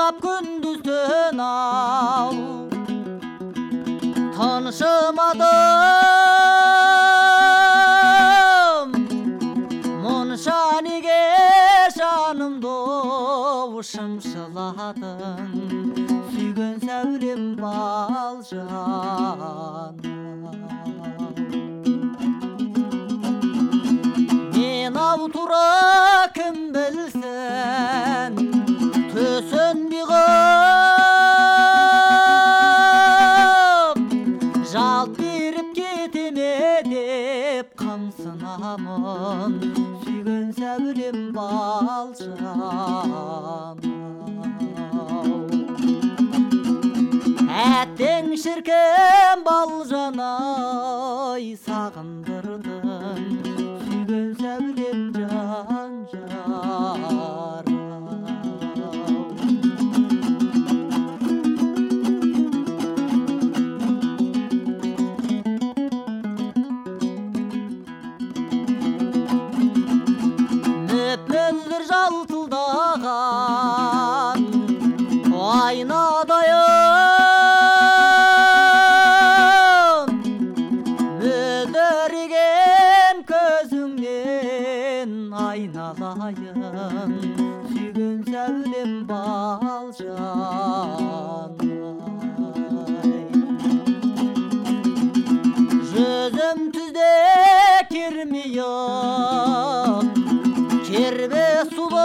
Сап күндүздөн ау тыншымадым мұнша неге жанымды шымшыладың сүйген сәулем балжан мен ау тура кім білсін төсөнбей қып жалт беріп кетеме деп қымсынамын сүйген сәулем балжан әттең шіркін балжан-ай сағындырдың сүйген сәулем жан жар мөп-мөлдір жалтылдаған айнадайын мөлдіреген көзіңнен айналайын сүйген сәулем балжан жүзім түзде кермейін кербе сұлу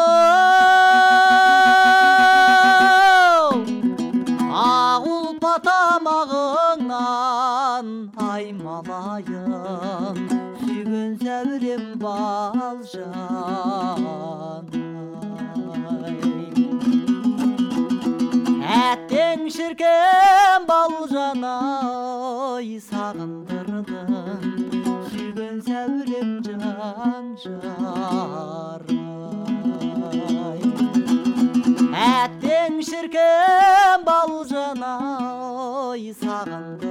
ағұлпа тамағыңнан аймалайын сүйген сәулем балжан әттең шіркін балжан-ай сағындырдың сүйген сәулем жан жар әттең шіркін балжан-ай сағындырдың